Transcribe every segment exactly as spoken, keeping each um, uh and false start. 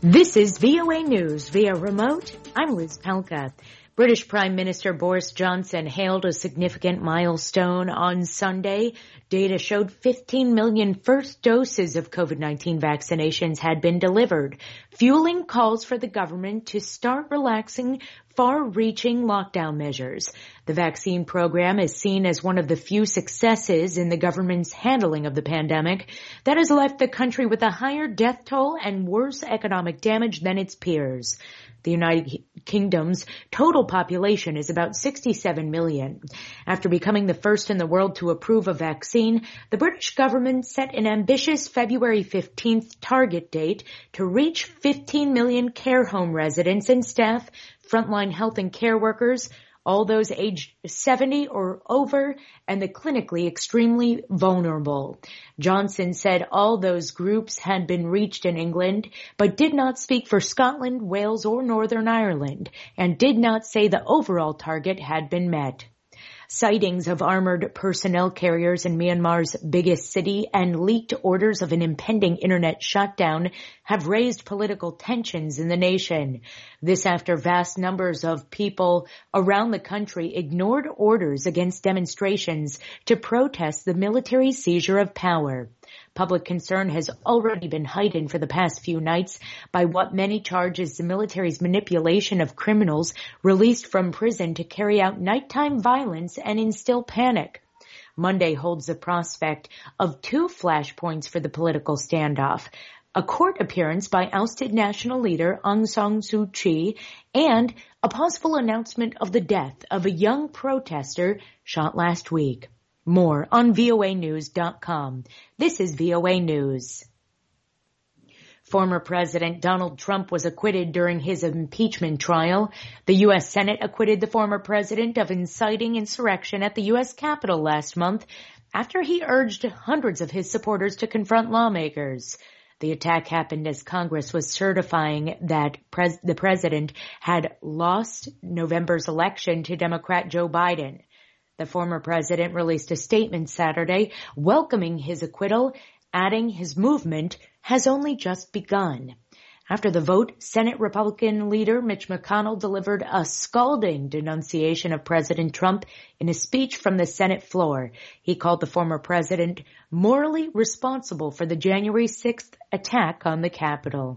This is V O A News via remote. I'm Liz Pelka. British Prime Minister Boris Johnson hailed a significant milestone on Sunday. Data showed fifteen million first doses of COVID nineteen vaccinations had been delivered, fueling calls for the government to start relaxing far-reaching lockdown measures. The vaccine program is seen as one of the few successes in the government's handling of the pandemic that has left the country with a higher death toll and worse economic damage than its peers. The United Kingdom's total population is about sixty-seven million. After becoming the first in the world to approve a vaccine, the British government set an ambitious February fifteenth target date to reach fifteen million care home residents and staff, frontline health and care workers, all those aged seventy or over, and the clinically extremely vulnerable. Johnson said all those groups had been reached in England, but did not speak for Scotland, Wales, or Northern Ireland, and did not say the overall target had been met. Sightings of armored personnel carriers in Myanmar's biggest city and leaked orders of an impending internet shutdown have raised political tensions in the nation. This after vast numbers of people around the country ignored orders against demonstrations to protest the military seizure of power. Public concern has already been heightened for the past few nights by what many charge is the military's manipulation of criminals released from prison to carry out nighttime violence and instill panic. Monday holds the prospect of two flashpoints for the political standoff: a court appearance by ousted national leader Aung San Suu Kyi and a possible announcement of the death of a young protester shot last week. More on V O A news dot com. This is V O A News. Former President Donald Trump was acquitted during his impeachment trial. The U S Senate acquitted the former president of inciting insurrection at the U S Capitol last month after he urged hundreds of his supporters to confront lawmakers. The attack happened as Congress was certifying that pres- the president had lost November's election to Democrat Joe Biden. The former president released a statement Saturday welcoming his acquittal, adding his movement has only just begun. After the vote, Senate Republican leader Mitch McConnell delivered a scalding denunciation of President Trump in a speech from the Senate floor. He called the former president morally responsible for the January sixth attack on the Capitol.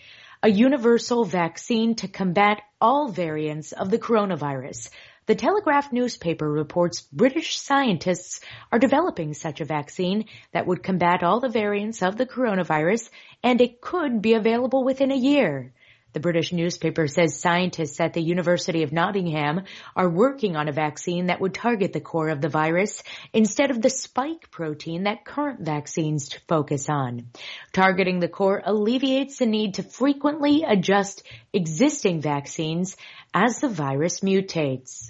A universal vaccine to combat all variants of the coronavirus. The Telegraph newspaper reports British scientists are developing such a vaccine that would combat all the variants of the coronavirus, and it could be available within a year. The British newspaper says scientists at the University of Nottingham are working on a vaccine that would target the core of the virus instead of the spike protein that current vaccines focus on. Targeting the core alleviates the need to frequently adjust existing vaccines as the virus mutates.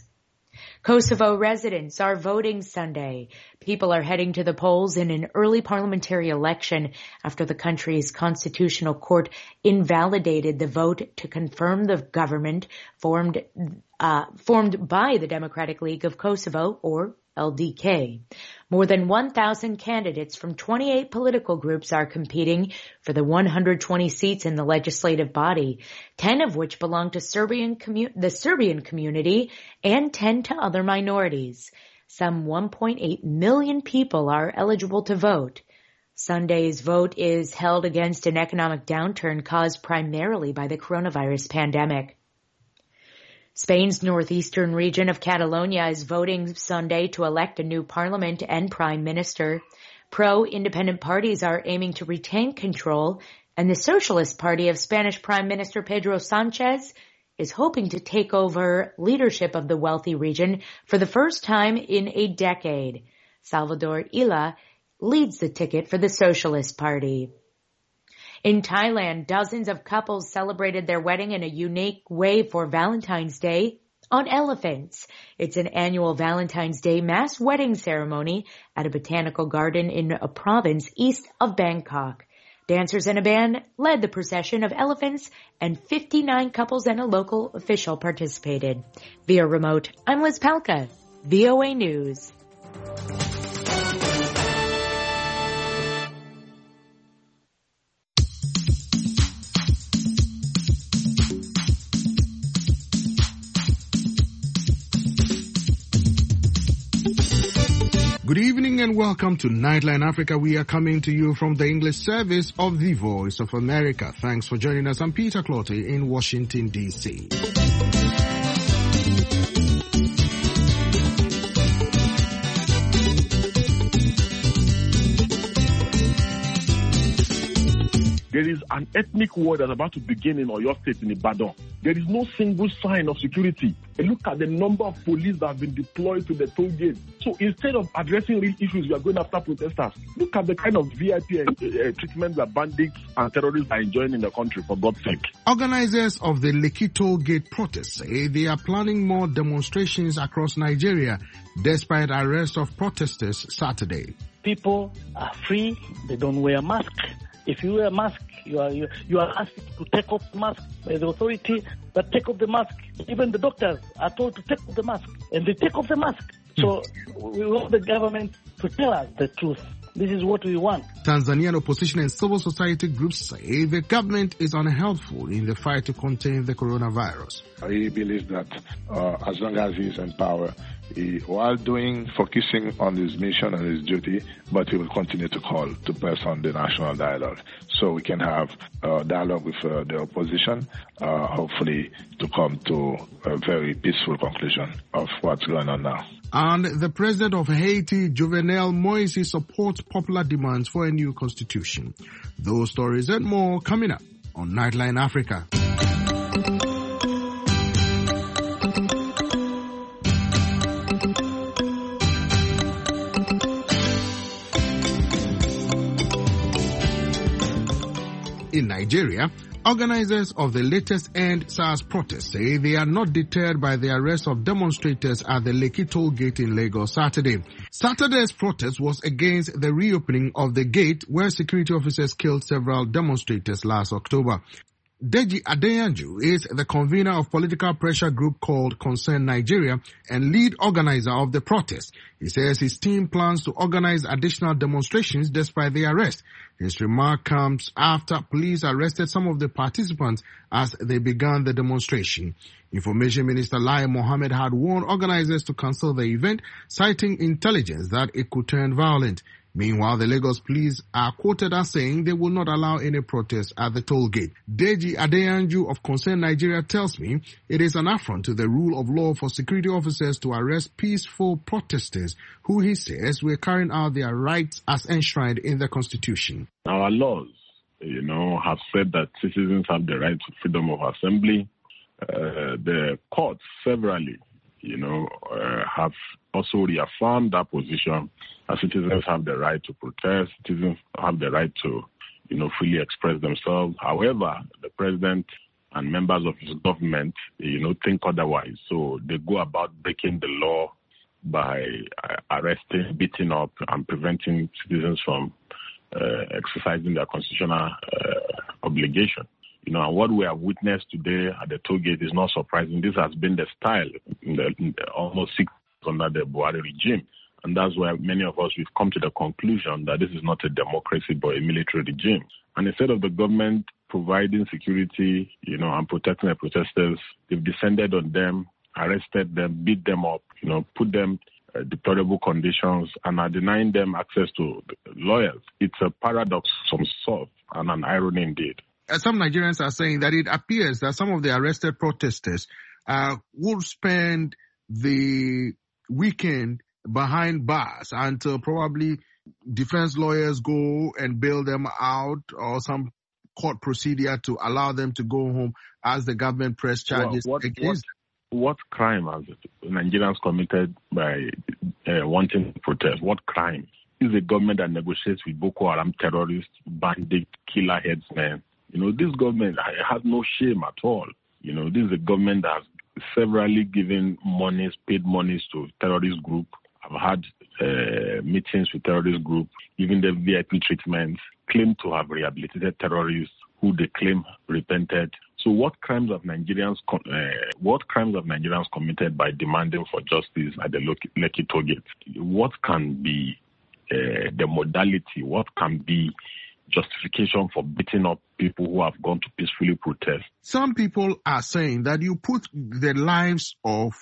Kosovo residents are voting Sunday. People are heading to the polls in an early parliamentary election after the country's constitutional court invalidated the vote to confirm the government formed uh, formed by the Democratic League of Kosovo, or L D K. More than one thousand candidates from twenty-eight political groups are competing for the one hundred twenty seats in the legislative body, ten of which belong to Serbian commu- the Serbian community and ten to other minorities. Some one point eight million people are eligible to vote. Sunday's vote is held against an economic downturn caused primarily by the coronavirus pandemic. Spain's northeastern region of Catalonia is voting Sunday to elect a new parliament and prime minister. Pro-independent parties are aiming to retain control, and the Socialist Party of Spanish Prime Minister Pedro Sanchez is hoping to take over leadership of the wealthy region for the first time in a decade. Salvador Illa leads the ticket for the Socialist Party. In Thailand, dozens of couples celebrated their wedding in a unique way for Valentine's Day on elephants. It's an annual Valentine's Day mass wedding ceremony at a botanical garden in a province east of Bangkok. Dancers and a band led the procession of elephants, and fifty-nine couples and a local official participated. Via remote, I'm Liz Palka, V O A News. Good evening and welcome to Nightline Africa. We are coming to you from the English service of the Voice of America. Thanks for joining us. I'm Peter Clotty in Washington, D C There is an ethnic war that's about to begin in Oyo State in Ibadan. There is no single sign of security. And look at the number of police that have been deployed to the toll gate. So instead of addressing real issues, we are going after protesters. Look at the kind of V I P uh, uh, treatment that bandits and terrorists are enjoying in the country, for God's sake. Organizers of the Lekki toll gate protests say they are planning more demonstrations across Nigeria despite arrest of protesters Saturday. People are free. They don't wear masks. If you wear a mask, you are you, you are asked to take off the mask by the authority that take off the mask. Even the doctors are told to take off the mask, and they take off the mask. So we want the government to tell us the truth. This is what we want. Tanzanian opposition and civil society groups say the government is unhelpful in the fight to contain the coronavirus. He believes that uh, as long as he's in power, he, while doing, focusing on his mission and his duty, but he will continue to call to press on the national dialogue. So we can have uh, dialogue with uh, the opposition, uh, hopefully to come to a very peaceful conclusion of what's going on now. And the president of Haiti, Jovenel Moïse, supports popular demands for a new constitution. Those stories and more coming up on Nightline Africa. In Nigeria, organizers of the latest End SARS protest say they are not deterred by the arrest of demonstrators at the Lekki toll gate in Lagos Saturday. Saturday's protest was against the reopening of the gate where security officers killed several demonstrators last October. Deji Adeyanju is the convener of political pressure group called Concern Nigeria and lead organizer of the protest. He says his team plans to organize additional demonstrations despite the arrest. His remark comes after police arrested some of the participants as they began the demonstration. Information Minister Lai Mohammed had warned organizers to cancel the event, citing intelligence that it could turn violent. Meanwhile, the Lagos police are quoted as saying they will not allow any protest at the toll gate. Deji Adeyanju of Concern Nigeria tells me it is an affront to the rule of law for security officers to arrest peaceful protesters who he says were carrying out their rights as enshrined in the Constitution. Our laws, you know, have said that citizens have the right to freedom of assembly. Uh, the courts severally, you know, uh, have also reaffirmed that position. As citizens have the right to protest, citizens have the right to, you know, freely express themselves. However, the president and members of his government, you know, think otherwise. So they go about breaking the law by uh, arresting, beating up, and preventing citizens from uh, exercising their constitutional uh, obligation. You know, and what we have witnessed today at the toll gate is not surprising. This has been the style in the, in the almost six years under the Buhari regime. And that's why many of us, we've come to the conclusion that this is not a democracy, but a military regime. And instead of the government providing security, you know, and protecting the protesters, they've descended on them, arrested them, beat them up, you know, put them uh, deplorable conditions, and are denying them access to lawyers. It's a paradox of some sort and an irony indeed. Some Nigerians are saying that it appears that some of the arrested protesters uh, will spend the weekend behind bars until probably defense lawyers go and bail them out or some court procedure to allow them to go home as the government press charges well, what, against what, what crime has Nigerians committed by uh, wanting to protest? What crime? This is a government that negotiates with Boko Haram terrorists, bandit, killer headsmen. You know, this government has no shame at all. You know, this is a government that has severally given monies, paid monies to terrorist group. I've had uh, meetings with terrorist group, giving them V I P treatments, claim to have rehabilitated terrorists who they claim repented. So what crimes have Nigerians uh, what crimes have Nigerians committed by demanding for justice at the Lekki toll gate? What can be uh, the modality? What can be justification for beating up people who have gone to peacefully protest? Some people are saying that you put the lives of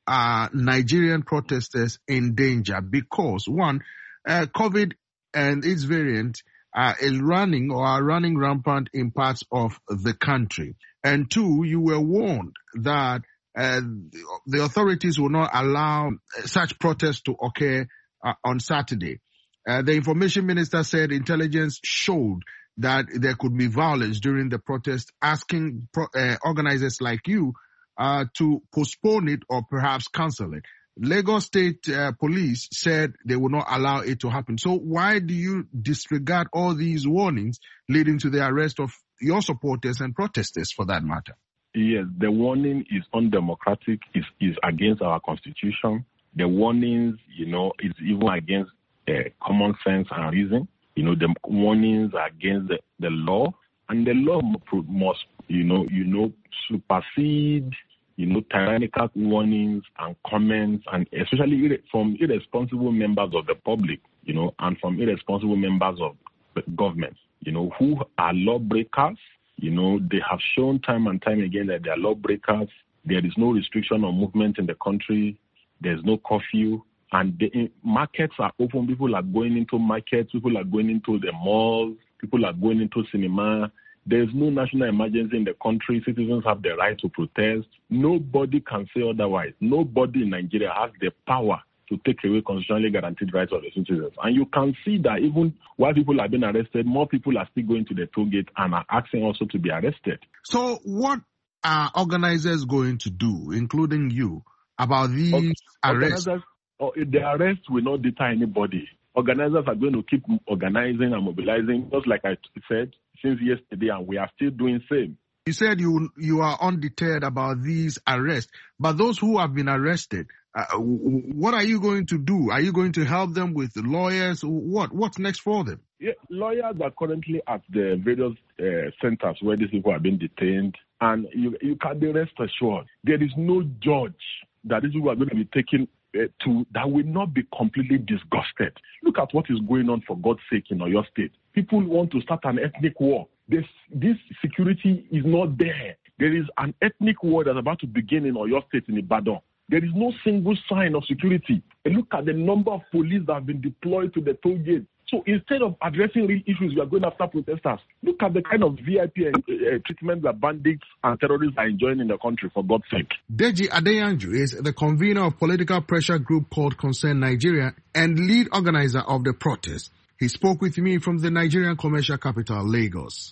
are Nigerian protesters in danger? Because one, uh, COVID and its variant uh, is running or are running rampant in parts of the country. And two, you were warned that uh, the authorities will not allow such protests to occur uh, on Saturday. Uh, the information minister said intelligence showed that there could be violence during the protest, asking pro- uh, organizers like you uh, to postpone it or perhaps cancel it. Lagos State uh, Police said they will not allow it to happen. So why do you disregard all these warnings leading to the arrest of your supporters and protesters for that matter? Yes, the warning is undemocratic, is is against our constitution. The warnings, you know, is even against uh, common sense and reason. You know, the warnings are against the, the law, and the law must, you know, you know, supersede, you know, tyrannical warnings and comments, and especially from irresponsible members of the public, you know, and from irresponsible members of the government, you know, who are lawbreakers. You know, they have shown time and time again that they are lawbreakers. There is no restriction on movement in the country. There's no curfew. And the markets are open. People are going into markets. People are going into the malls. People are going into cinema. There's no national emergency in the country. Citizens have the right to protest. Nobody can say otherwise. Nobody in Nigeria has the power to take away constitutionally guaranteed rights of the citizens. And you can see that even while people are being arrested, more people are still going to the toll gate and are asking also to be arrested. So what are organizers going to do, including you, about these okay. arrests? Oh, the arrest will not deter anybody. Organizers are going to keep organizing and mobilizing, just like I said, since yesterday, and we are still doing the same. You said you you are undeterred about these arrests, but those who have been arrested, uh, what are you going to do? Are you going to help them with lawyers? What What's next for them? Yeah, lawyers are currently at the various uh, centers where these people have been detained, and you, you can be rest assured there is no judge that these people are going to be taken uh, to that will not be completely disgusted. Look at what is going on, for God's sake, in Oyo State. People want to start an ethnic war. This, this security is not there. There is an ethnic war that's about to begin in Oyo State, in Ibadan. There is no single sign of security. And look at the number of police that have been deployed to the toll gate. So instead of addressing real issues, we are going after protesters. Look at the kind of V I P uh, uh, treatment that bandits and terrorists are enjoying in the country, for God's sake. Deji Adeyanju is the convener of political pressure group called Concern Nigeria and lead organizer of the protest. He spoke with me from the Nigerian commercial capital, Lagos.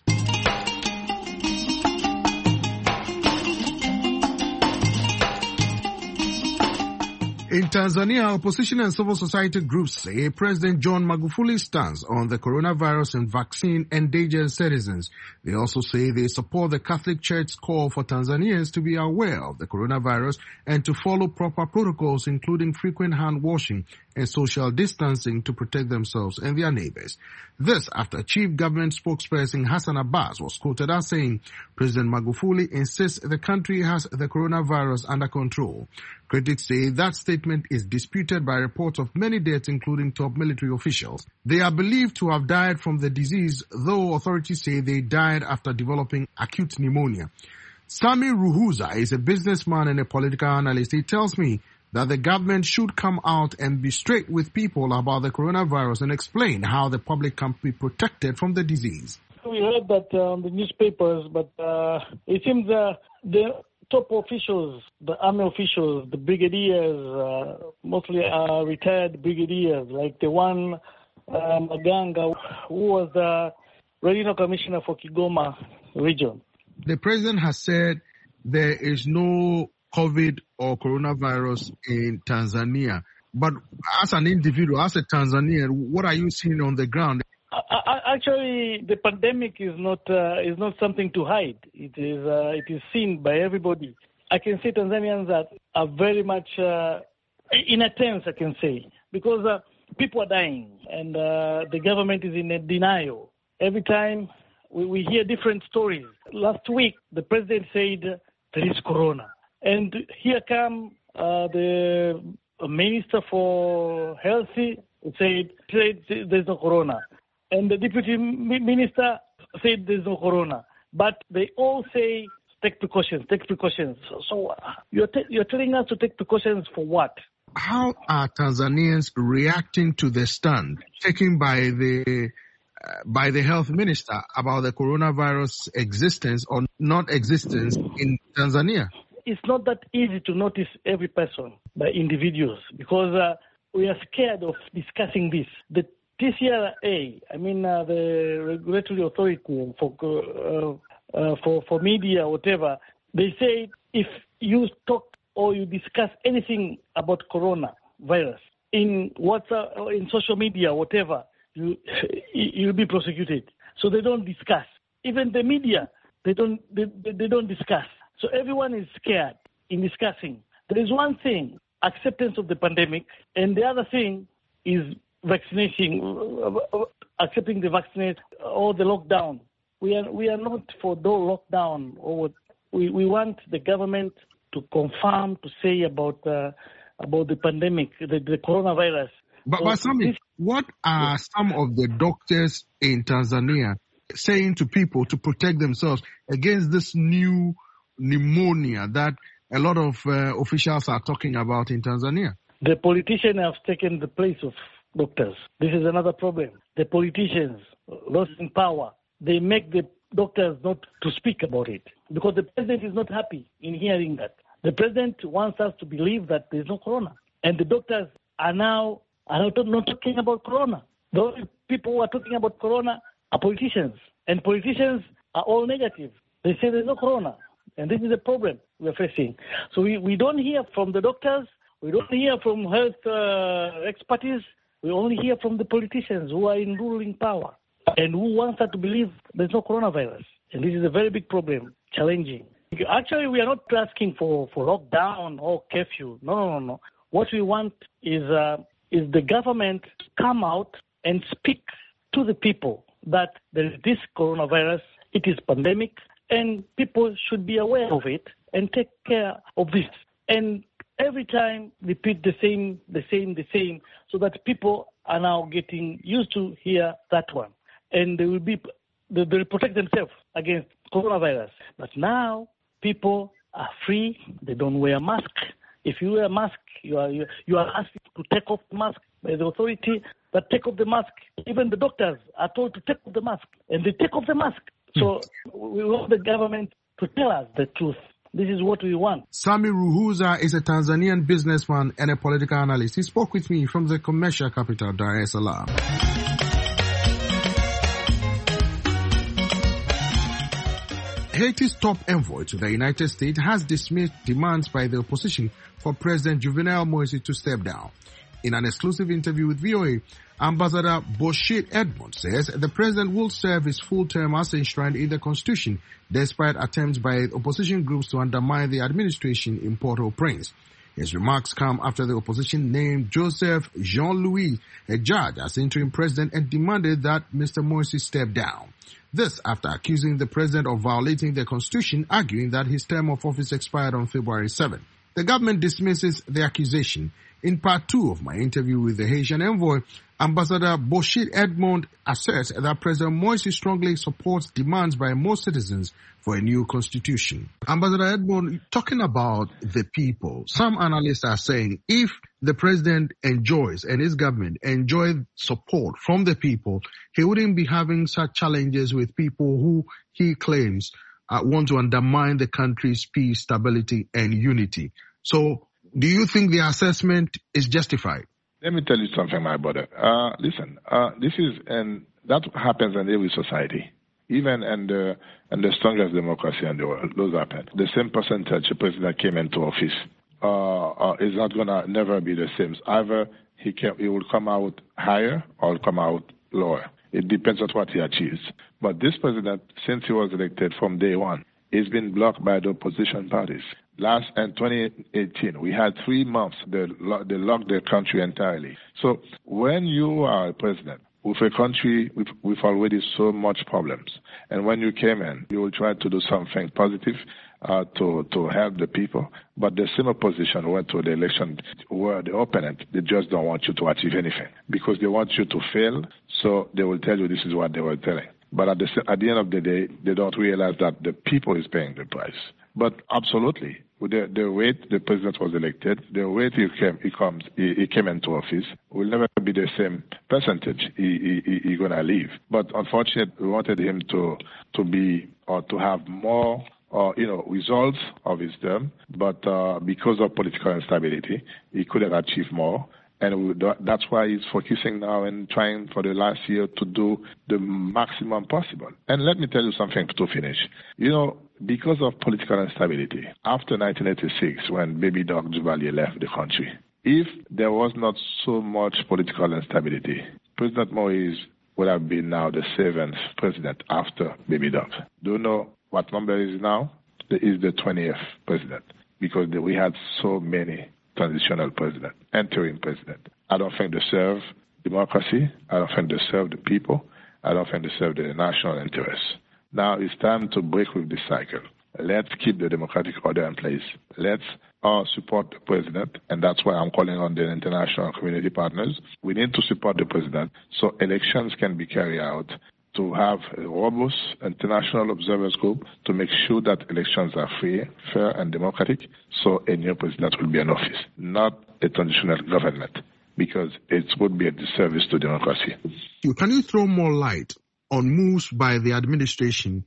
In Tanzania, opposition and civil society groups say President John Magufuli's stance on the coronavirus and vaccine endangers citizens. They also say they support the Catholic Church's call for Tanzanians to be aware of the coronavirus and to follow proper protocols, including frequent hand washing and social distancing, to protect themselves and their neighbors. This after Chief Government Spokesperson Hassan Abbas was quoted as saying President Magufuli insists the country has the coronavirus under control. Critics say that statement is disputed by reports of many deaths, including top military officials. They are believed to have died from the disease, though authorities say they died after developing acute pneumonia. Sami Ruhuza is a businessman and a political analyst. He tells me that the government should come out and be straight with people about the coronavirus and explain how the public can be protected from the disease. We heard that uh, on the newspapers, but uh, it seems uh, the top officials, the army officials, the brigadiers, uh, mostly uh, retired brigadiers, like the one uh, Maganga, who was the regional commissioner for Kigoma region. The president has said there is no COVID or coronavirus in Tanzania. But as an individual, as a Tanzanian, what are you seeing on the ground? Actually, the pandemic is not uh, is not something to hide. It is uh, it is seen by everybody. I can say Tanzanians are, are very much uh, in a tense, I can say, because uh, people are dying and uh, the government is in a denial. Every time we, we hear different stories. Last week, the president said there is corona. And here come uh, the Minister for Health said, said there's no corona. And the Deputy Minister said there's no corona. But they all say take precautions, take precautions. So, so uh, you're, t- you're telling us to take precautions for what? How are Tanzanians reacting to the stand taken by the uh, by the health minister about the coronavirus existence or non-existence in Tanzania? It's not that easy to notice every person by individuals because uh, we are scared of discussing this. The T C R A, I mean uh, the regulatory authority for uh, uh, for for media or whatever, they say if you talk or you discuss anything about coronavirus in WhatsApp or in social media, whatever, you you'll be prosecuted. So they don't discuss. Even the media, they don't they, they don't discuss. So everyone is scared in discussing. There is one thing, acceptance of the pandemic, and the other thing is vaccination, accepting the vaccinate or the lockdown. We are we are not for the lockdown. Or we we want the government to confirm, to say about uh, about the pandemic, the, the coronavirus. But, so but Sami, this, what are some of the doctors in Tanzania saying to people to protect themselves against this new pneumonia that a lot of uh, officials are talking about in Tanzania? The politicians have taken the place of doctors. This is another problem. The politicians lost in power. They make the doctors not to speak about it because the president is not happy in hearing that. The president wants us to believe that there's no corona. And the doctors are now are not, not talking about corona. The only people who are talking about corona are politicians. And politicians are all negative. They say there's no corona. And this is the problem we're facing. So we, we don't hear from the doctors. We don't hear from health uh, expertise. We only hear from the politicians who are in ruling power and who want us to believe there's no coronavirus. And this is a very big problem, challenging. Actually, we are not asking for, for lockdown or curfew. No, no, no, no. What we want is uh, is the government to come out and speak to the people that there is this coronavirus, it is pandemic, and people should be aware of it and take care of this. And every time repeat the same, the same, the same, so that people are now getting used to hear that one. And they will be, they will protect themselves against coronavirus. But now people are free. They don't wear a mask. If you wear a mask, you are, you, you are asked to take off the mask by the authority. But take off the mask. Even the doctors are told to take off the mask. And they take off the mask. So we want the government to tell us the truth. This is what we want. Sami Ruhuza is a Tanzanian businessman and a political analyst. He spoke with me from the commercial capital, Dar es Salaam. Haiti's top envoy to the United States has dismissed demands by the opposition for President Jovenel Moïse to step down. In an exclusive interview with V O A, Ambassador Boshit Edmond says the president will serve his full term as enshrined in the constitution, despite attempts by opposition groups to undermine the administration in Port-au-Prince. His remarks come after the opposition named Joseph Jean-Louis, a judge, as interim president and demanded that Mister Moïse step down. This after accusing the president of violating the constitution, arguing that his term of office expired on February seventh. The government dismisses the accusation. In part two of my interview with the Haitian envoy, Ambassador Boshit Edmond asserts that President Moïse strongly supports demands by most citizens for a new constitution. Ambassador Edmond, talking about the people, some analysts are saying if the president enjoys and his government enjoy support from the people, he wouldn't be having such challenges with people who he claims uh, want to undermine the country's peace, stability, and unity. So, do you think the assessment is justified? Let me tell you something, my brother. Uh, listen, uh, this is, and that happens in every society, even in the, in the strongest democracy in the world. Those happen. The same percentage the president came into office uh, uh, is not going to never be the same. Either he can, he will come out higher or come out lower. It depends on what he achieves. But this president, since he was elected from day one, he's been blocked by the opposition parties. Last in twenty eighteen, we had three months they, they locked the country entirely. So when you are a president with a country with, with already so much problems, and when you came in, you will try to do something positive uh, to to help the people. But the same opposition went to the election where the opponent, they just don't want you to achieve anything because they want you to fail. So they will tell you this is what they were telling. But at the, at the end of the day, they don't realize that the people is paying the price. But absolutely, the, the rate the president was elected, the rate he came, he comes, he, he came into office will never be the same percentage he, he, he gonna leave. But unfortunately, we wanted him to to be or to have more, uh, you know, results of his term. But uh, because of political instability, he couldn't achieve more. And we, that's why he's focusing now and trying for the last year to do the maximum possible. And let me tell you something to finish. You know, because of political instability, after nineteen eighty-six, when Baby Doc Duvalier left the country, if there was not so much political instability, President Moise would have been now the seventh president after Baby Doc. Do you know what number is now? It is the twentieth president, because we had so many transitional president, interim president. I don't think they serve democracy. I don't think they serve the people. I don't think they serve the national interests. Now it's time to break with this cycle. Let's keep the democratic order in place. Let's uh, support the president, and that's why I'm calling on the international community partners. We need to support the president so elections can be carried out, to have a robust international observers group to make sure that elections are free, fair, and democratic, so a new president will be in office, not a transitional government, because it would be a disservice to democracy. Can you throw more light on moves by the administration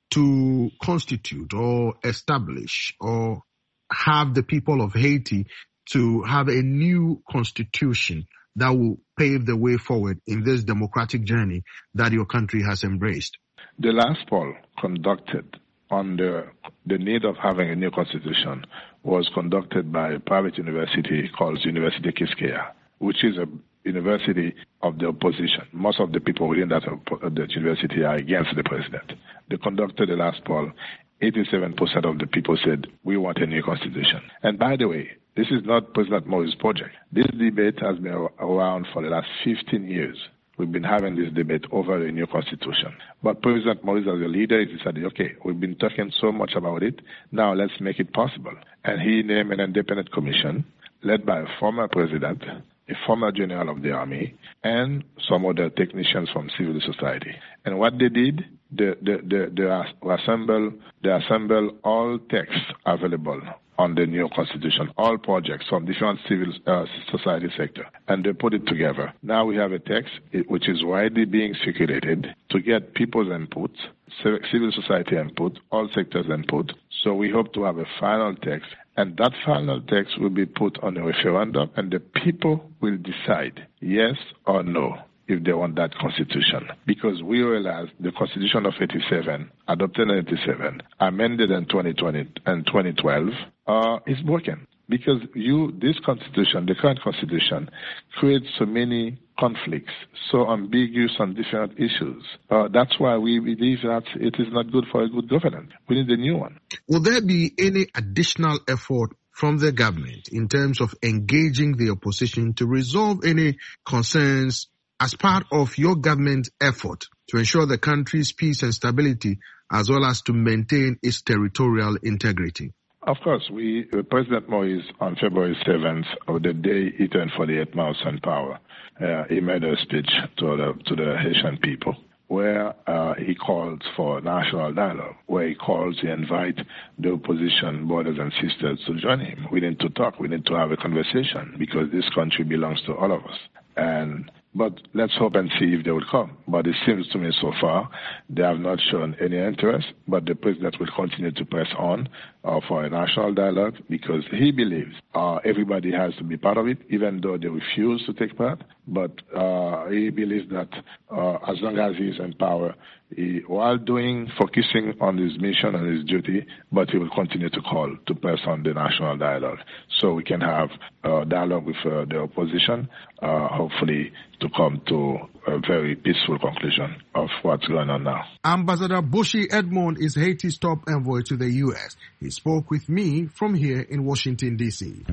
to constitute or establish or have the people of Haiti to have a new constitution that will pave the way forward in this democratic journey that your country has embraced? The last poll conducted on the, the need of having a new constitution was conducted by a private university called Université Quisqueya, which is a university of the opposition. Most of the people within that, that university are against the president. They conducted the last poll. eighty-seven percent of the people said, we want a new constitution. And by the way, this is not President Moise's project. This debate has been around for the last fifteen years. We've been having this debate over a new constitution. But President Moise, as a leader, he decided, okay, we've been talking so much about it, now let's make it possible. And he named an independent commission led by a former president, a former general of the army, and some other technicians from civil society. And what they did, they, they, they, they assemble, they assemble all texts available on the new constitution, all projects from different civil uh, society sector, and they put it together. Now we have a text which is widely being circulated to get people's input, civil society input, all sectors input. So we hope to have a final text, and that final text will be put on a referendum, and the people will decide yes or no if they want that constitution. Because we realize the constitution of eighty-seven, adopted in eighty-seven, amended in twenty twenty and twenty twelve, uh, is broken. Because you, this constitution, the current constitution, creates so many conflicts, so ambiguous on different issues. Uh, that's why we believe that it is not good for a good governance. We need a new one. Will there be any additional effort from the government in terms of engaging the opposition to resolve any concerns as part of your government's effort to ensure the country's peace and stability, as well as to maintain its territorial integrity? Of course, we, uh, President Moise, on February seventh, of the day he turned forty-eight months in power, uh, he made a speech to the, to the Haitian people, where uh, he called for national dialogue, where he calls, he invites the opposition brothers and sisters to join him. We need to talk, we need to have a conversation, because this country belongs to all of us. And But let's hope and see if they will come. But it seems to me so far they have not shown any interest, but the president will continue to press on uh, for a national dialogue, because he believes uh, everybody has to be part of it, even though they refuse to take part. But uh, he believes that uh, as long as he is in power, he, while doing, focusing on his mission and his duty, but he will continue to call to press on the national dialogue, so we can have uh, dialogue with uh, the opposition, uh, hopefully to come to a very peaceful conclusion of what's going on now. Ambassador Bushi Edmond is Haiti's top envoy to the U S. He spoke with me from here in Washington, D C.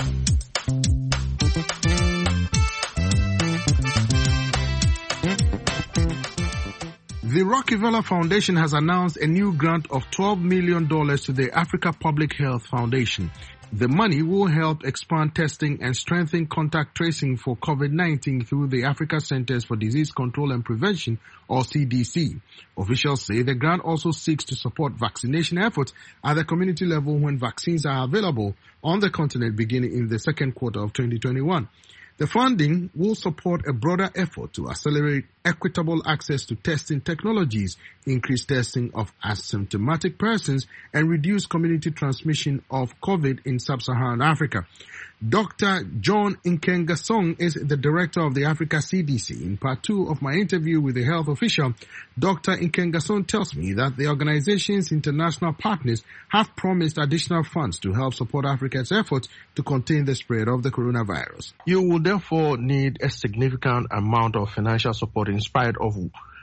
The Rockefeller Foundation has announced a new grant of twelve million dollars to the Africa Public Health Foundation. The money will help expand testing and strengthen contact tracing for COVID nineteen through the Africa Centers for Disease Control and Prevention, or C D C. Officials say the grant also seeks to support vaccination efforts at the community level when vaccines are available on the continent beginning in the second quarter of twenty twenty-one. The funding will support a broader effort to accelerate equitable access to testing technologies, increase testing of asymptomatic persons, and reduce community transmission of COVID in sub-Saharan Africa. Doctor John Nkengasong is the director of the Africa C D C. In part two of my interview with the health official, Doctor Nkengasong tells me that the organization's international partners have promised additional funds to help support Africa's efforts to contain the spread of the coronavirus. You will therefore need a significant amount of financial support in spite of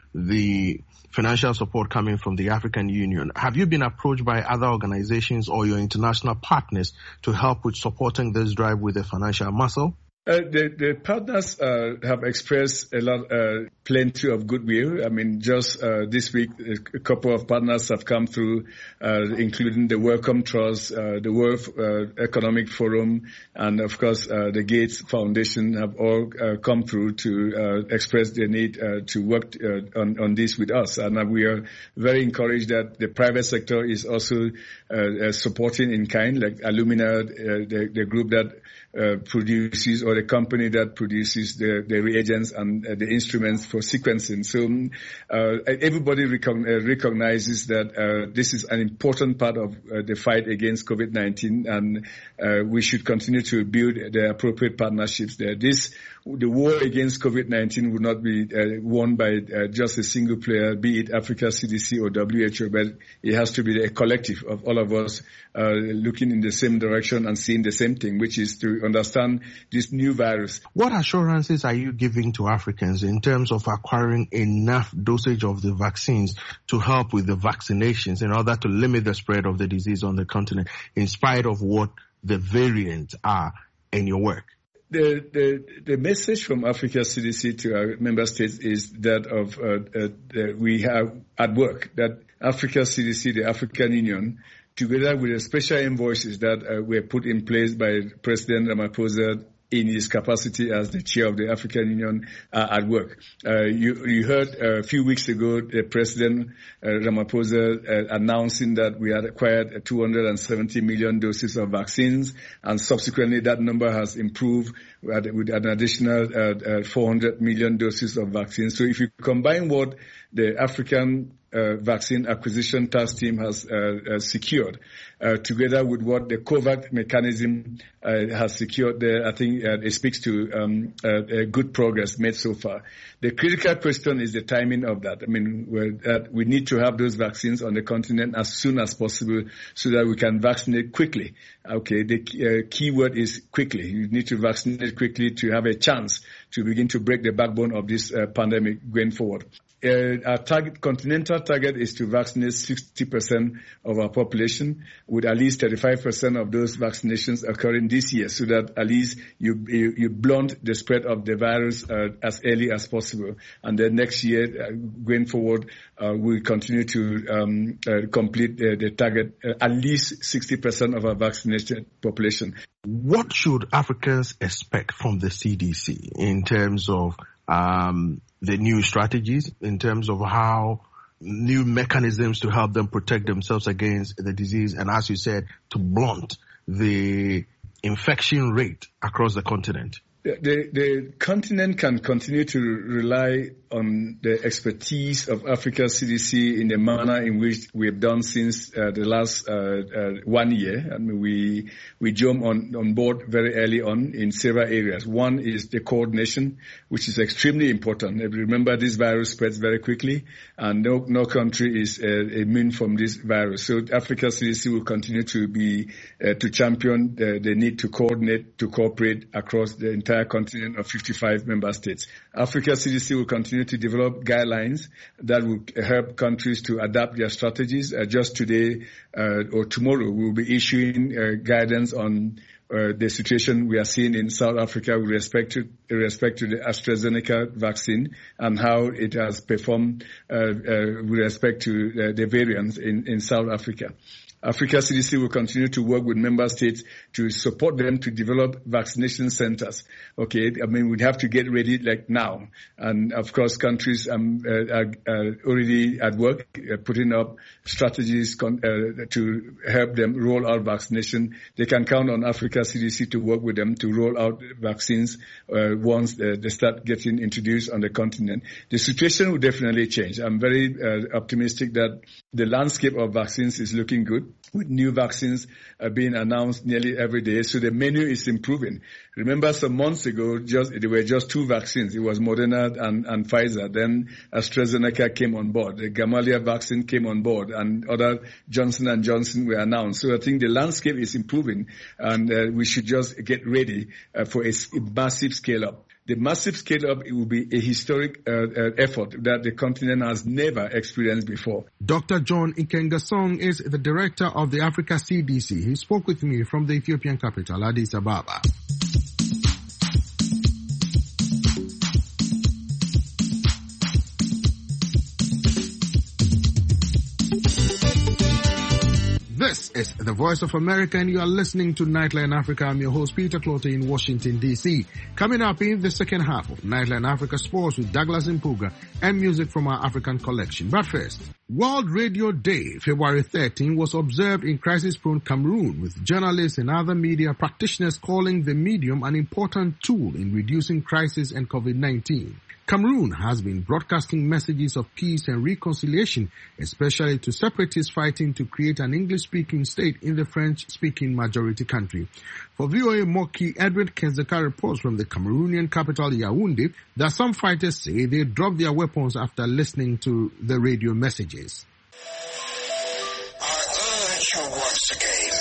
the financial support coming from the African Union. Have you been approached by other organizations or your international partners to help with supporting this drive with a financial muscle? Uh, the, the partners uh, have expressed a lot, uh, plenty of goodwill. I mean, just uh, this week, a couple of partners have come through, uh, including the Wellcome Trust, uh, the World uh, Economic Forum, and of course, uh, the Gates Foundation have all uh, come through to uh, express their need uh, to work uh, on, on this with us. And uh, we are very encouraged that the private sector is also uh, uh, supporting in kind, like Illumina, uh, the, the group that uh, produces or the company that produces the, the reagents and uh, the instruments for sequencing. So uh, everybody recon- uh, recognizes that uh, this is an important part of uh, the fight against COVID nineteen, and uh, we should continue to build the appropriate partnerships there. This the war against COVID nineteen would not be uh, won by uh, just a single player, be it Africa C D C or W H O, but it has to be a collective of all of us uh, looking in the same direction and seeing the same thing, which is to understand this new virus. What assurances are you giving to Africans in terms of acquiring enough dosage of the vaccines to help with the vaccinations in order to limit the spread of the disease on the continent, in spite of what the variants are in your work? The, the the message from Africa C D C to our member states is that of uh, uh, that we have at work that Africa C D C, the African Union, together with the special envoys that uh, were put in place by President Ramaphosa in his capacity as the chair of the African Union, uh, at work. Uh, you, you heard uh, a few weeks ago the President uh, Ramaphosa uh, announcing that we had acquired two hundred seventy million doses of vaccines, and subsequently that number has improved with, with an additional uh, uh, four hundred million doses of vaccines. So if you combine what the African Uh, vaccine acquisition task team has uh, uh, secured, uh, together with what the COVAX mechanism uh, has secured there, I think uh, it speaks to um, uh, good progress made so far. The critical question is the timing of that. I mean, we're, that we need to have those vaccines on the continent as soon as possible so that we can vaccinate quickly. Okay, the uh, key word is quickly. You need to vaccinate quickly to have a chance to begin to break the backbone of this uh, pandemic going forward. Uh, our target, continental target is to vaccinate sixty percent of our population, with at least thirty-five percent of those vaccinations occurring this year, so that at least you you, you blunt the spread of the virus uh, as early as possible. And then next year, uh, going forward, uh, we'll continue to um, uh, complete uh, the target, uh, at least sixty percent of our vaccinated population. What should Africans expect from the C D C in terms of um, the new strategies, in terms of how new mechanisms to help them protect themselves against the disease, and as you said, to blunt the infection rate across the continent? The, the, the continent can continue to rely on the expertise of Africa C D C in the manner in which we have done since uh, the last uh, uh, one year. I mean, we we jump on, on board very early on in several areas. One is the coordination, which is extremely important. Remember, this virus spreads very quickly, and no no country is uh, immune from this virus. So Africa C D C will continue to be uh, to champion the, the need to coordinate, to cooperate across the entire continent of fifty-five member states. Africa C D C will continue to develop guidelines that will help countries to adapt their strategies. Uh, just today uh, or tomorrow, we will be issuing uh, guidance on uh, the situation we are seeing in South Africa with respect to, with respect to the AstraZeneca vaccine and how it has performed uh, uh, with respect to uh, the variants in, in South Africa. Africa C D C will continue to work with member states to support them to develop vaccination centers. Okay, I mean, we have to get ready like now. And of course, countries um, uh, are, are already at work uh, putting up strategies con- uh, to help them roll out vaccination. They can count on Africa C D C to work with them to roll out vaccines uh, once uh, they start getting introduced on the continent. The situation will definitely change. I'm very uh, optimistic that the landscape of vaccines is looking good, with new vaccines uh, being announced nearly every day. So the menu is improving. Remember some months ago, just there were just two vaccines. It was Moderna and, and Pfizer. Then AstraZeneca came on board. The Gamaleya vaccine came on board, and other Johnson and Johnson were announced. So I think the landscape is improving, and uh, we should just get ready uh, for a, a massive scale-up. The massive scale-up, it will be a historic uh, uh, effort that the continent has never experienced before. Doctor John Ikengasong is the director of the Africa C D C. He spoke with me from the Ethiopian capital, Addis Ababa. This is the Voice of America, and you are listening to Nightline Africa. I'm your host, Peter Clottey, in Washington, D C. Coming up in the second half of Nightline Africa Sports with Douglas Mpuga and music from our African collection. But first, World Radio Day, February thirteenth, was observed in crisis-prone Cameroon, with journalists and other media practitioners calling the medium an important tool in reducing crisis and COVID nineteen. Cameroon has been broadcasting messages of peace and reconciliation, especially to separatists fighting to create an English-speaking state in the French-speaking majority country. For V O A Moki, Edward Kenzeka reports from the Cameroonian capital Yaoundé that some fighters say they dropped their weapons after listening to the radio messages. I urge you once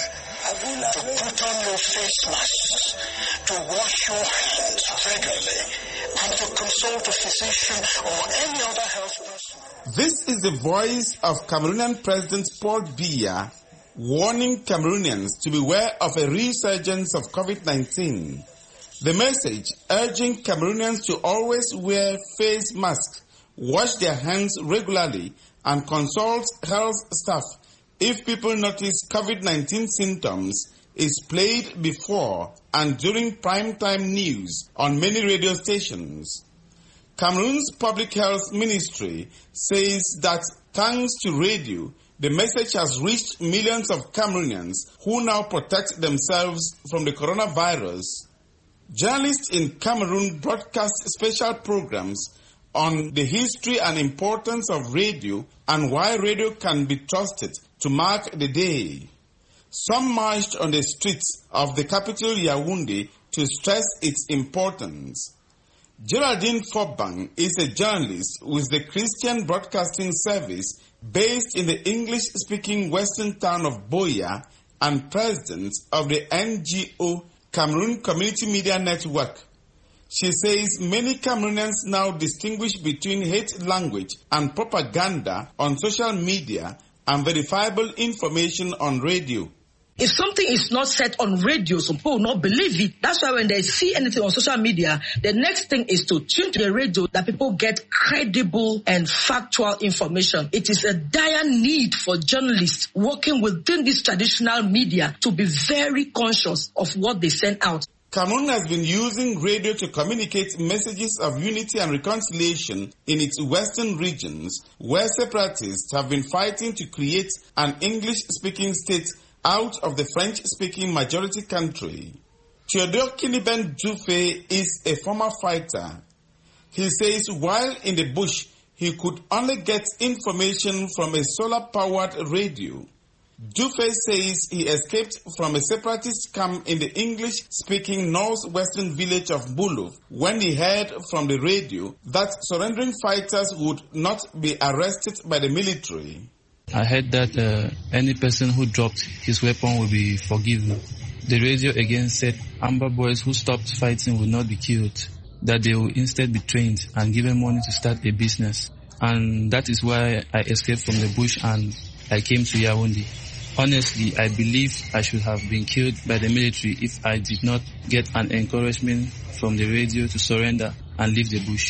again to put on your face masks, to wash your hands regularly, and to consult a physician or any other health person. This is the voice of Cameroonian President Paul Biya warning Cameroonians to beware of a resurgence of COVID nineteen. The message urging Cameroonians to always wear face masks, wash their hands regularly, and consult health staff if people notice COVID nineteen symptoms is played before and during primetime news on many radio stations. Cameroon's Public Health Ministry says that thanks to radio, the message has reached millions of Cameroonians who now protect themselves from the coronavirus. Journalists in Cameroon broadcast special programs on the history and importance of radio and why radio can be trusted to mark the day. Some marched on the streets of the capital Yaoundé to stress its importance. Geraldine Forbang is a journalist with the Christian Broadcasting Service based in the English-speaking western town of Boya and president of the N G O Cameroon Community Media Network. She says many Cameroonians now distinguish between hate language and propaganda on social media and verifiable information on radio. If something is not said on radio, some people will not believe it. That's why when they see anything on social media, the next thing is to tune to the radio that people get credible and factual information. It is a dire need for journalists working within this traditional media to be very conscious of what they send out. Cameroon has been using radio to communicate messages of unity and reconciliation in its western regions, where separatists have been fighting to create an English-speaking state out of the French-speaking majority country. Theodore Kiniben Dufay is a former fighter. He says while in the bush, he could only get information from a solar-powered radio. Dufay says he escaped from a separatist camp in the English-speaking northwestern village of Boulouf when he heard from the radio that surrendering fighters would not be arrested by the military. I heard that uh, any person who dropped his weapon will be forgiven. The radio again said Amber boys who stopped fighting will not be killed, that they will instead be trained and given money to start a business. And that is why I escaped from the bush and I came to Yaoundé. Honestly, I believe I should have been killed by the military if I did not get an encouragement from the radio to surrender and leave the bush.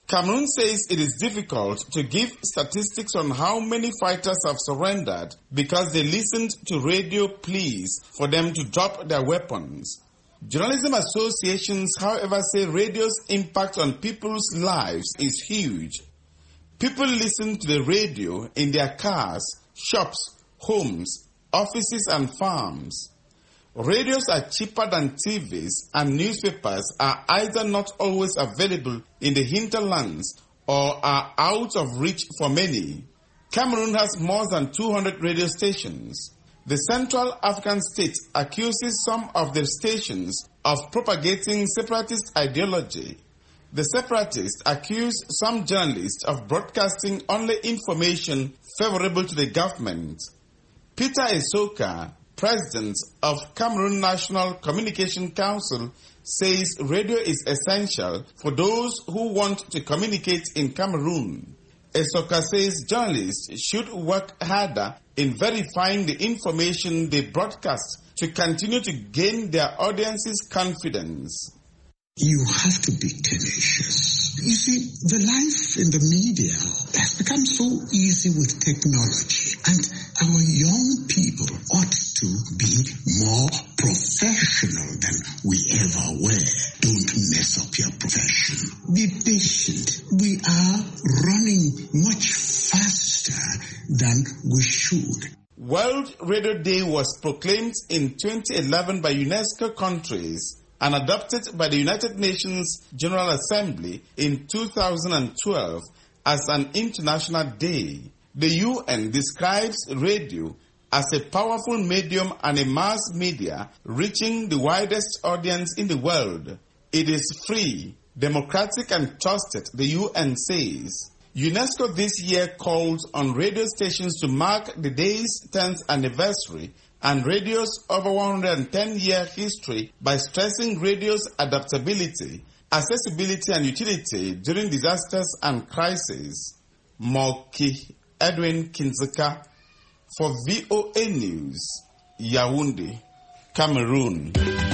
Cameroon says it is difficult to give statistics on how many fighters have surrendered because they listened to radio pleas for them to drop their weapons. Journalism associations, however, say radio's impact on people's lives is huge. People listen to the radio in their cars, shops, homes, offices and farms. Radios are cheaper than T Vs, and newspapers are either not always available in the hinterlands or are out of reach for many. Cameroon has more than two hundred radio stations. The Central African State accuses some of the stations of propagating separatist ideology. The separatists accuse some journalists of broadcasting only information favorable to the government. Peter Esoka, President of Cameroon National Communication Council, says radio is essential for those who want to communicate in Cameroon. Esoka says journalists should work harder in verifying the information they broadcast to continue to gain their audience's confidence. You have to be tenacious. You see, the life in the media has become so easy with technology, and our young people ought to be more professional than we ever were. Don't mess up your profession. Be patient. We are running much faster than we should. World Radio Day was proclaimed in twenty eleven by UNESCO countries and adopted by the United Nations General Assembly in two thousand twelve as an international day. The U N describes radio as a powerful medium and a mass media reaching the widest audience in the world. It is free, democratic and trusted, the U N says. UNESCO this year calls on radio stations to mark the day's tenth anniversary and radio's over one hundred ten year history by stressing radio's adaptability, accessibility and utility during disasters and crises. Moki Edwin Kinzeka for V O A News, Yaoundé, Cameroon.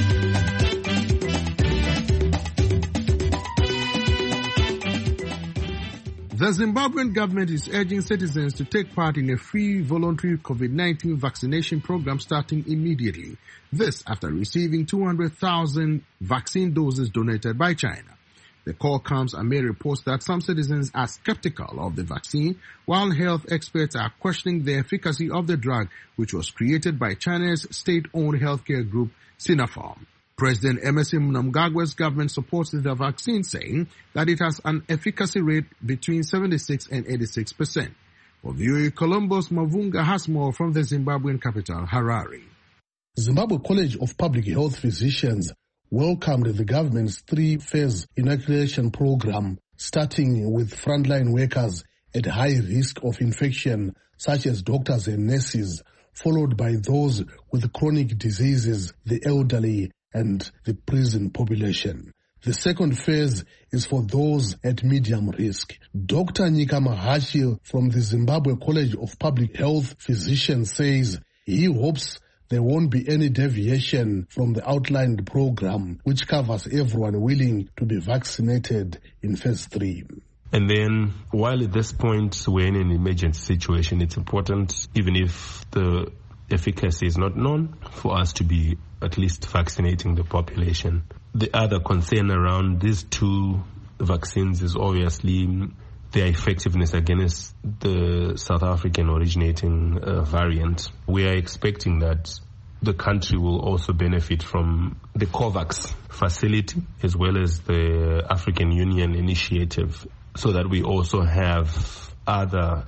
The Zimbabwean government is urging citizens to take part in a free voluntary COVID nineteen vaccination program starting immediately. This after receiving two hundred thousand vaccine doses donated by China. The call comes amid reports that some citizens are skeptical of the vaccine, while health experts are questioning the efficacy of the drug, which was created by China's state-owned healthcare group Sinopharm. President Emmerson Mnangagwa's government supports the vaccine, saying that it has an efficacy rate between seventy-six and eighty-six percent. For V O A Columbus, Mavunga has more from the Zimbabwean capital, Harare. Zimbabwe College of Public Health Physicians welcomed the government's three-phase inoculation program, starting with frontline workers at high risk of infection, such as doctors and nurses, followed by those with chronic diseases, the elderly, and the prison population. The second phase is for those at medium risk. Doctor Nyika Mahashi from the Zimbabwe College of Public Health Physicians says he hopes there won't be any deviation from the outlined program, which covers everyone willing to be vaccinated in phase three. And then, while at this point we're in an emergency situation, it's important, even if the efficacy is not known, for us to be at least vaccinating the population. The other concern around these two vaccines is obviously their effectiveness against the South African originating uh, variant. We are expecting that the country will also benefit from the COVAX facility as well as the African Union initiative, so that we also have other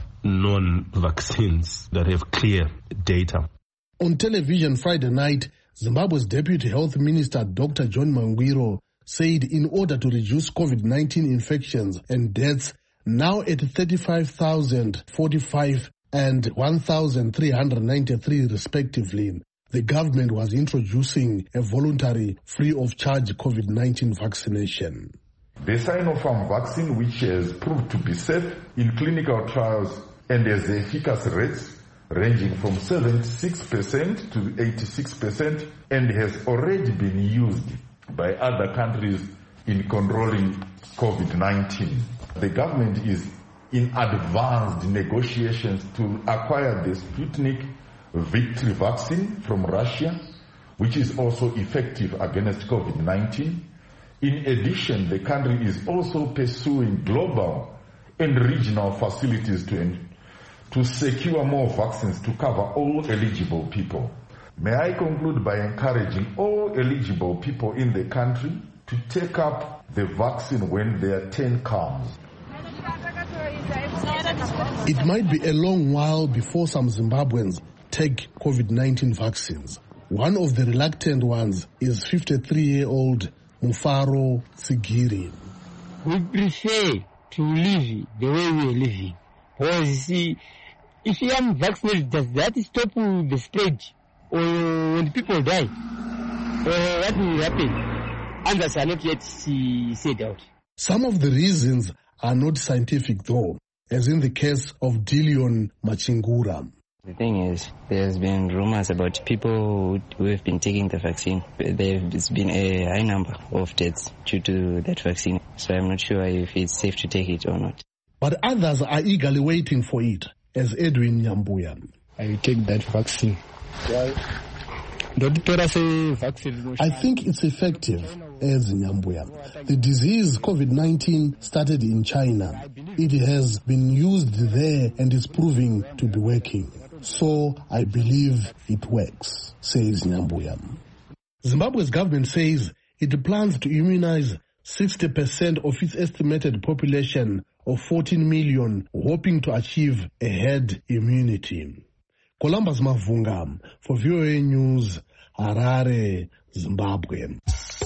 non-vaccines that have clear data. On television Friday night, Zimbabwe's Deputy Health Minister Doctor John Mangwiro said in order to reduce COVID nineteen infections and deaths, now at thirty-five thousand forty-five and one thousand three hundred ninety-three respectively, the government was introducing a voluntary free-of-charge COVID nineteen vaccination. The Sinopharm vaccine, which has proved to be safe in clinical trials and has efficacy rates ranging from seventy-six percent to eighty-six percent, and has already been used by other countries in controlling COVID nineteen. The government is in advanced negotiations to acquire the Sputnik Victory vaccine from Russia, which is also effective against COVID nineteen. In addition, the country is also pursuing global and regional facilities to, to secure more vaccines to cover all eligible people. May I conclude by encouraging all eligible people in the country to take up the vaccine when their turn comes. It might be a long while before some Zimbabweans take COVID nineteen vaccines. One of the reluctant ones is fifty-three-year-old Mufaro Tsigiri. We prefer to live the way we are living. Because you see, if you are vaccinated, does that stop the spread? Or when people die? Or what will happen? Answers are not yet said out. Some of the reasons are not scientific though, as in the case of Dillion Machingura. The thing is, there's been rumors about people who have been taking the vaccine. There's been a high number of deaths due to that vaccine. So I'm not sure if it's safe to take it or not. But others are eagerly waiting for it, as Edwin Nyambuya. I will take that vaccine. Why? I think it's effective, as Nyambuya. The disease COVID nineteen started in China. It has been used there and is proving to be working. So I believe it works, says Nyambuya. Zimbabwe's government says it plans to immunize sixty percent of its estimated population of fourteen million, hoping to achieve a herd immunity. Columbus Mavunga for V O A News, Harare, Zimbabwe.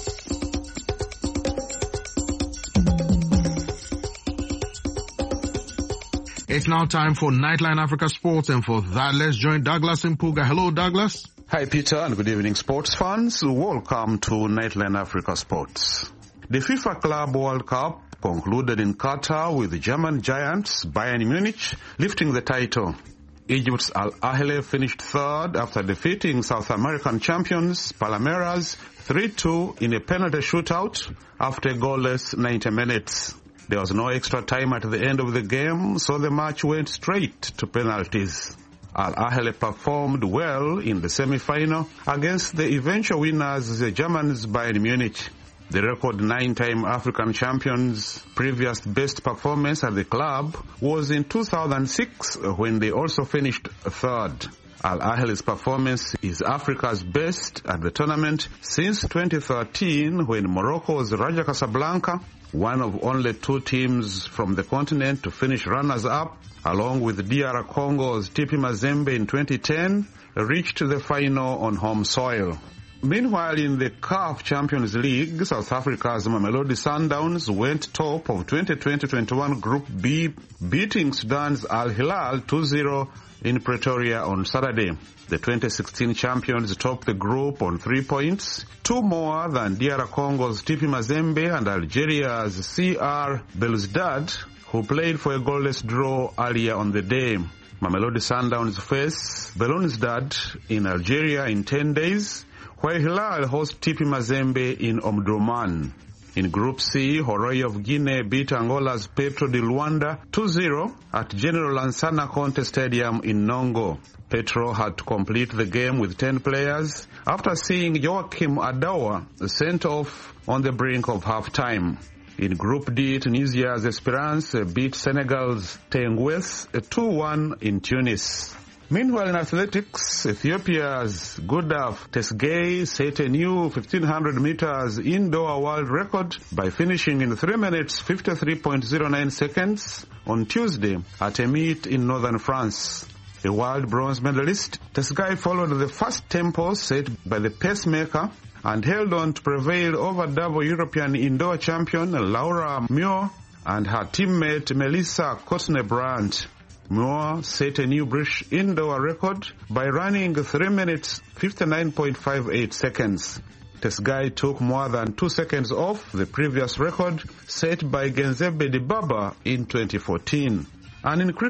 It's now time for Nightline Africa Sports, and for that, let's join Douglas Mpuga. Hello, Douglas. Hi, Peter, and good evening, sports fans. Welcome to Nightline Africa Sports. The FIFA Club World Cup concluded in Qatar with the German giants Bayern Munich lifting the title. Egypt's Al Ahly finished third after defeating South American champions Palmeiras three two in a penalty shootout after a goalless ninety minutes. There was no extra time at the end of the game, so the match went straight to penalties. Al Ahly performed well in the semi-final against the eventual winners, the Germans Bayern Munich. The record nine-time African champions' previous best performance at the club was in two thousand six, when they also finished third. Al Ahly's performance is Africa's best at the tournament since twenty thirteen, when Morocco's Raja Casablanca, one of only two teams from the continent to finish runners-up, along with D R Congo's T P Mazembe in twenty ten, reached the final on home soil. Meanwhile, in the C A F Champions League, South Africa's Mamelodi Sundowns went top of twenty twenty twenty-one Group B, beating Sudan's Al Hilal two zero in Pretoria on Saturday. The twenty sixteen champions topped the group on three points, two more than D R Congo's T P Mazembe and Algeria's C R Belouizdad, who played for a goalless draw earlier on the day. Mamelodi Sundowns face Belouizdad in Algeria in ten days, while Hilal hosts T P Mazembe in Omdurman. In Group C, Horoya of Guinea beat Angola's Petro de Luanda two zero at General Lansana Conte Stadium in Nongo. Petro had to complete the game with ten players after seeing Joachim Adawa sent off on the brink of half-time. In Group D, Tunisia's Esperance beat Senegal's Tengues two one in Tunis. Meanwhile, in athletics, Ethiopia's Gudaf Tesgay set a new fifteen hundred meters indoor world record by finishing in three minutes fifty-three point zero nine seconds on Tuesday at a meet in northern France. The world bronze medalist, Tesgay followed the fast tempo set by the pacemaker and held on to prevail over double European indoor champion Laura Muir and her teammate Melissa Kotne-Brandt. Muir set a new British indoor record by running three minutes fifty-nine point five eight seconds. Tesgay took more than two seconds off the previous record set by Genzebe Dibaba in twenty fourteen. And in cricket,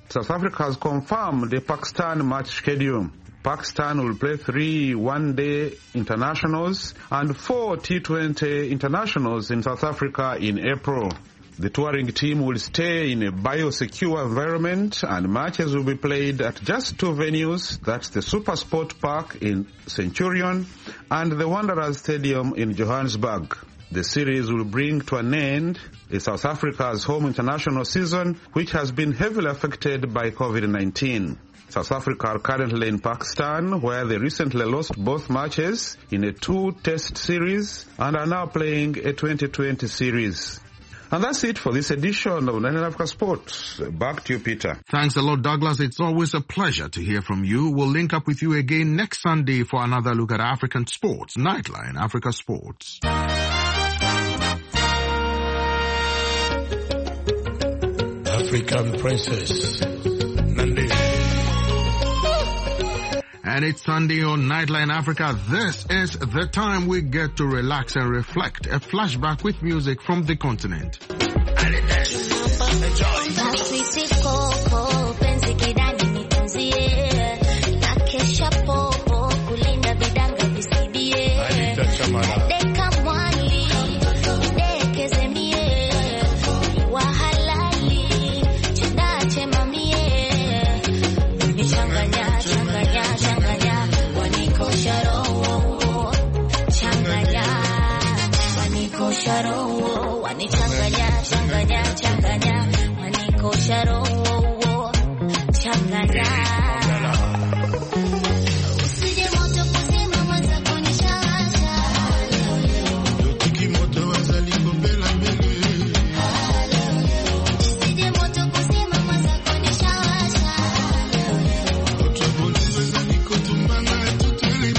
South Africa has confirmed the Pakistan match schedule. Pakistan will play three one-day internationals and four T twenty internationals in South Africa in April. The touring team will stay in a biosecure environment and matches will be played at just two venues. That's the SuperSport Park in Centurion and the Wanderers Stadium in Johannesburg. The series will bring to an end South Africa's home international season, which has been heavily affected by COVID nineteen. South Africa are currently in Pakistan, where they recently lost both matches in a two-test series and are now playing a twenty twenty series. And that's it for this edition of Nightline Africa Sports. Back to you, Peter. Thanks a lot, Douglas. It's always a pleasure to hear from you. We'll link up with you again next Sunday for another look at African sports. Nightline Africa Sports. African Princess, Nandi. And it's Sunday on Nightline Africa. This is the time we get to relax and reflect. A flashback with music from the continent. Changanya, changanya, changanya, maniko sharo, changanya. Usije moto kusema mwanza kunishasha. Yotiki moto wazali kumbela mbele. Usije moto kusema mwanza kunishasha. Otoboli wazali kutumbanga tutele.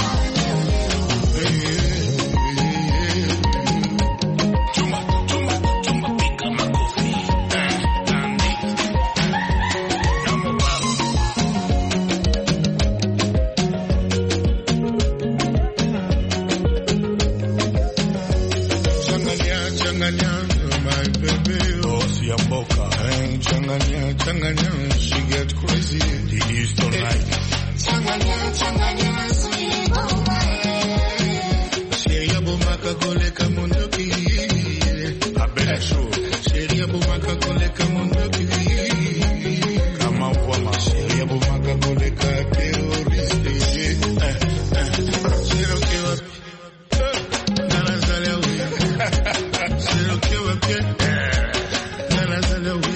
Changanya, she get crazy. The East all night. Changanya, changanya, sweet mama. Sheria bomaka kole kamundoki. I bet so. Sheria bomaka kole kamundoki. Kama wama. Sheria bomaka kole ka terrorist. Eh, eh. Zero kiwa. Nana zale we. Zero kiwa pia. Nana zale we.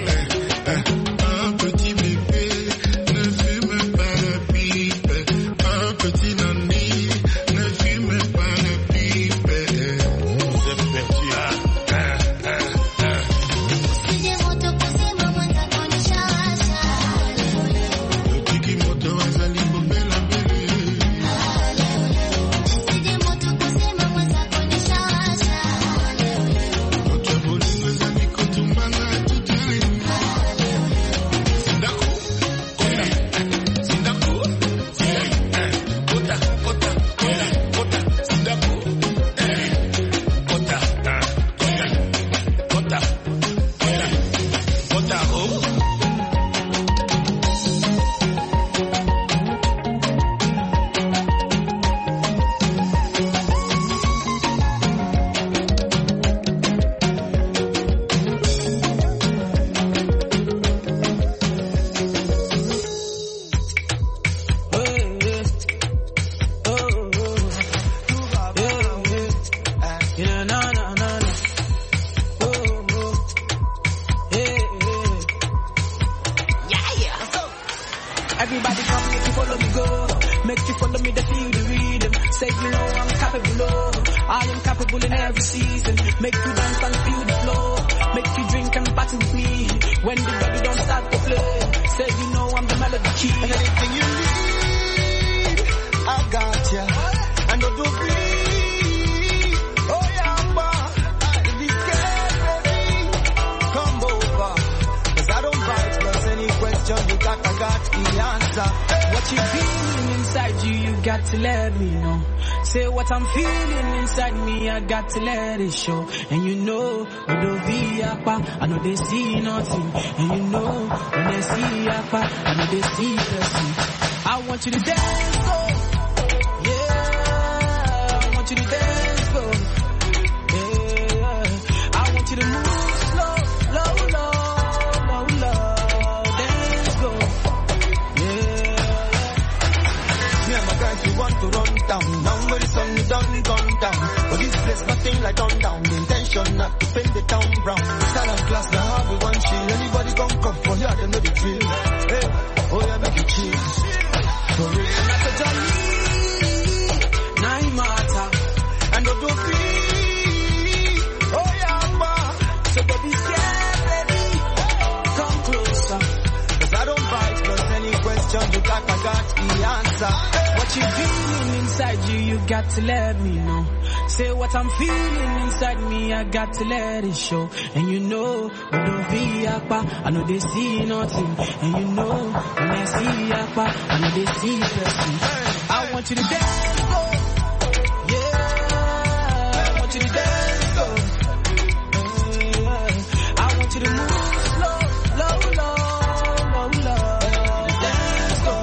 Everybody come, make you follow me go. Make you follow me to feel the rhythm. Say you know I'm capable of. I am capable in every season. Make you dance and feel the flow. Make you drink and party with me. When the baby don't start to play. Say you know I'm the melody key. And anything you need, I got ya. And don't do breathe. Oh yeah, man. If you get ready, come over. Cause I don't bite plus any question you got, I got the answer. answer. What you feeling inside you, you got to let me know. Say what I'm feeling inside me, I got to let it show. And you know, when they see Akpa, I know they see nothing. And you know, when they see Akpa, I know they see person. I want you to dance, go. Yeah, I want you to dance, go. Yeah, I want you to move slow, low, low, low, low. Dance, go. Yeah, me and my guys, we want to run down. Now where the sun is done, gone down. But this place, nothing like on down. The intention not to paint the town brown. Stand and class, now have we one chill. Anybody gon' come for here, they know the drill. Hey, oh yeah, make it chill. For real, not a jolly, now it matter. And don't do free. Oh yeah, ma. So don't be scared, baby. Come closer. Cause I don't bite, plus any question you got, I got the answer. What you feeling inside you, you got to let me know. Say what I'm feeling inside me, I got to let it show. And you know, when don't be Akpa, I know they see nothing. And you know, when I see Akpa, I know they see person. I want you to dance, go. Yeah, I want you to dance, go. Yeah, I want you to move slow, low, low, low, low. Dance, go.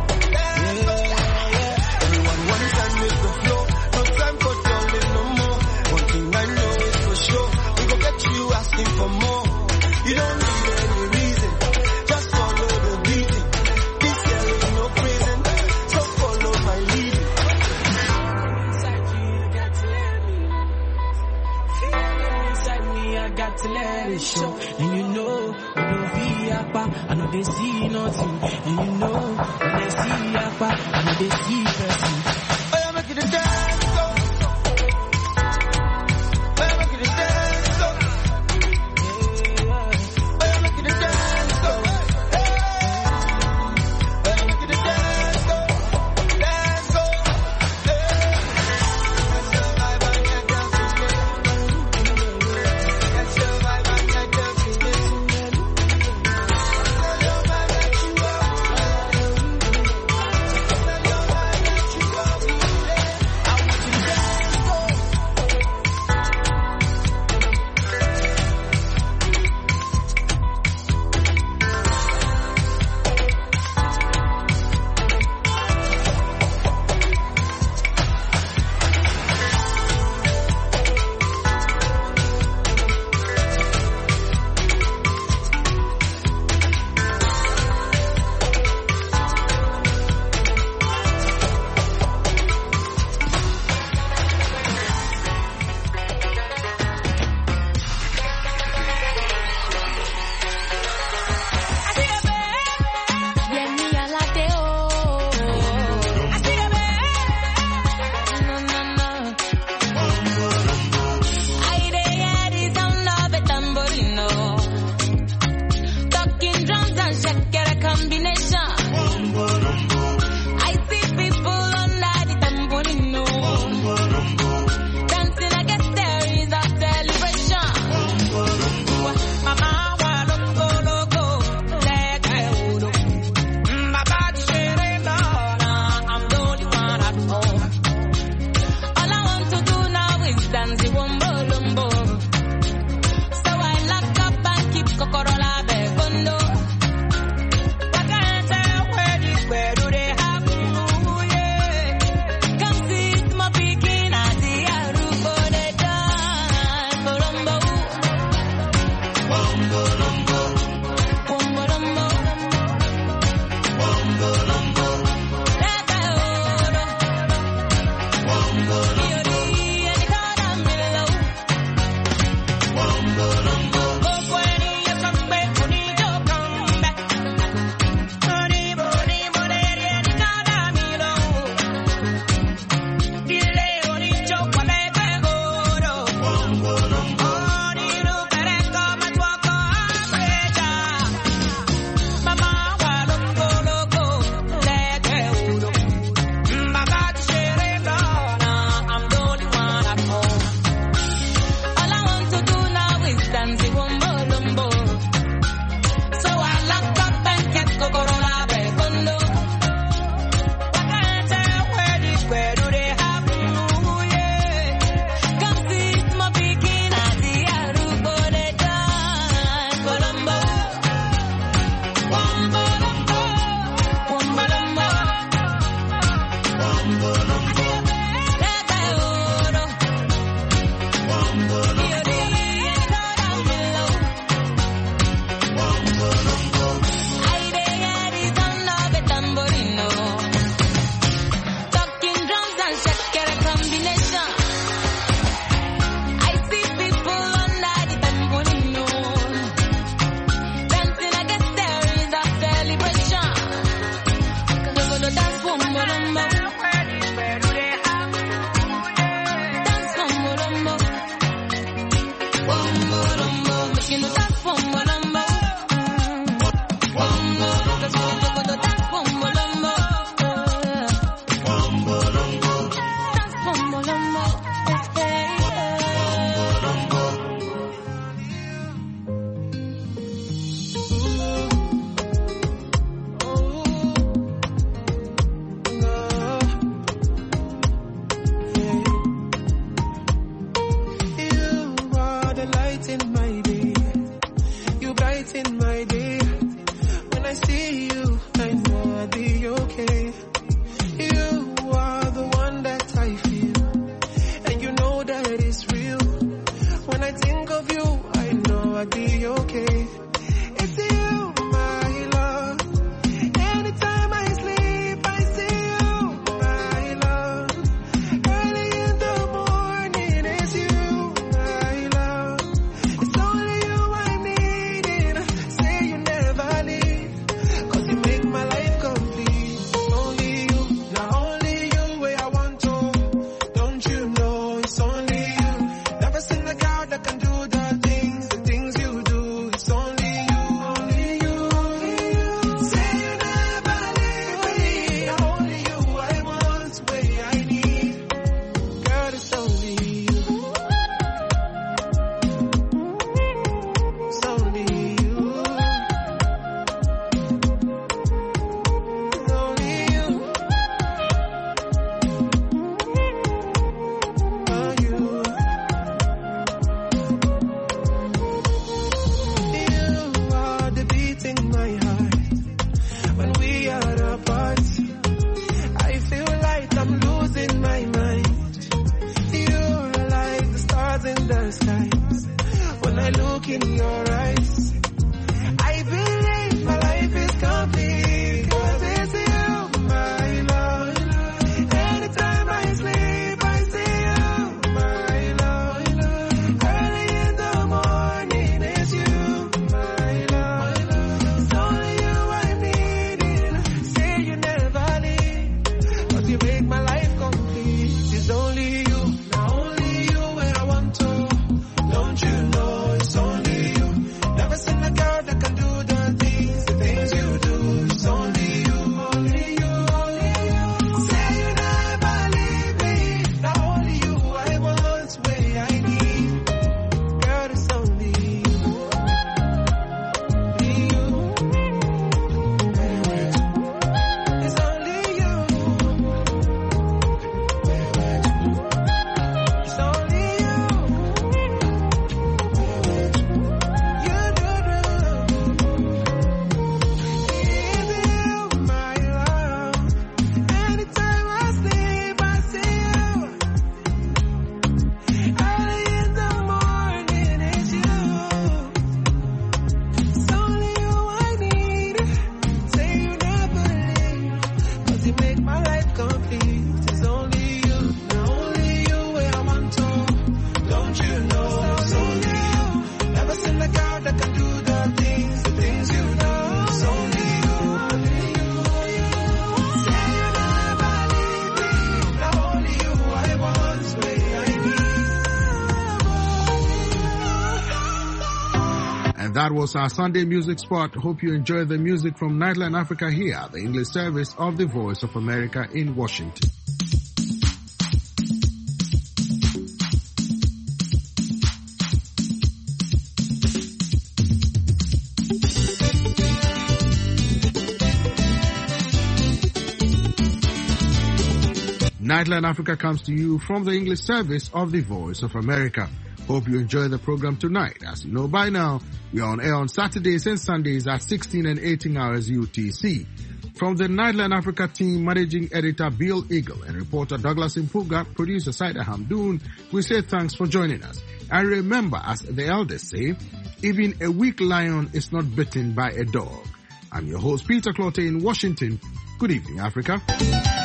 For more, you don't need any reason. Just follow the beating. This girl is no prison, so follow my leading. Inside you, you got to let me. Feeling inside me, I got to let it show. And you know, when you be Akpa, I know they see nothing. And you know, when they see Akpa, I know they see person. Oh, yeah, make it a dance, go. Oh, yeah, make it a dance, go. to make my life complete. It's only you, now only you where I want to. Don't you know it's only you? Never seen a girl that can do the things, the things you know. It's only you, only you. Say you never leave me. Now only you I want, way I need. And that was our Sunday music spot. Hope you enjoyed the music from Nightline Africa here, the English service of the Voice of America in Washington. Nightline Africa comes to you from the English service of the Voice of America. Hope you enjoy the program tonight. As you know by now, we are on air on Saturdays and Sundays at sixteen and eighteen hours U T C. From the Nightline Africa team, managing editor Bill Eagle and reporter Douglas Impuga, producer Saida Hamdoon, we say thanks for joining us. And remember, as the elders say, even a weak lion is not bitten by a dog. I'm your host, Peter Clotte in Washington. Good evening, Africa.